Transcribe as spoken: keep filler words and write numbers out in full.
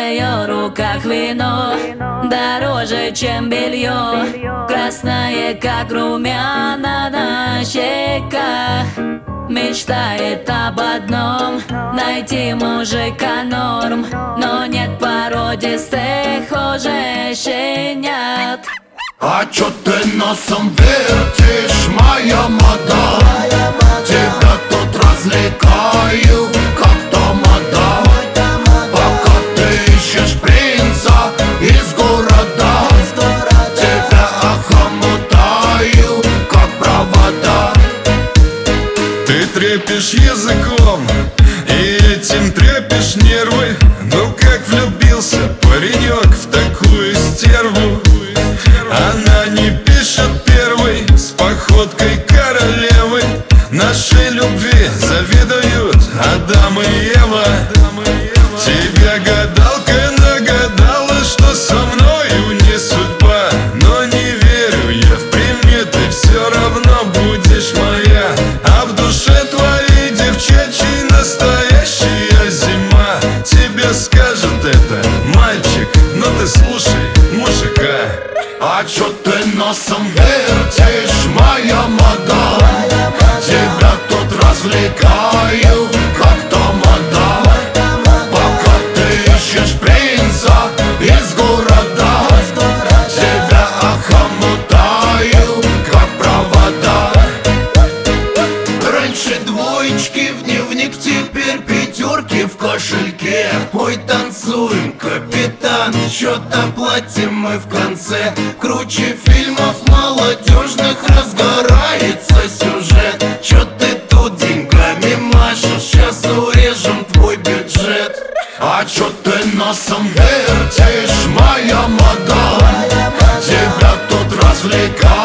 ее руках вино дороже, чем белье, красное, как румяна на щеках. Мечтает об одном — найти мужика норм, но нет породистых уже щенят. А чё ты носом вертишь, моя мадам? Тебя тут развлекаю, как тамада. Пока ты ищешь принца из города, тебя охомутаю, как провода. Ты трепишь языком и этим трепишь нервы. Ну как влюбился паренек в такую стерву. Она не пишет первой, с походкой королевы. Нашей любви завидуют Адам и Ева. Тебя гадалка нагадала, что со мною не судьба. Но не верю я в приметы, все равно будешь моя. А в душе твоей девчачьей настоящая зима. Тебе скажет это мальчик, но ты слушай мужика. А чё ты носом вертишь, моя мадам? Тебя тут развлекаю, как тамада. Пока ты ищешь принца из города, тебя охомутаю, как провода. Раньше двоечки в дневник, теперь пятерки в кошельке. Ой, танцуем, капитан, чё-то платим мы в конце. Круче фильмов молодежных разгорается сюжет. Чё ты тут деньгами машешь, сейчас урежем твой бюджет. А чё ты носом вертишь, моя мадам? Тебя тут развлекаю.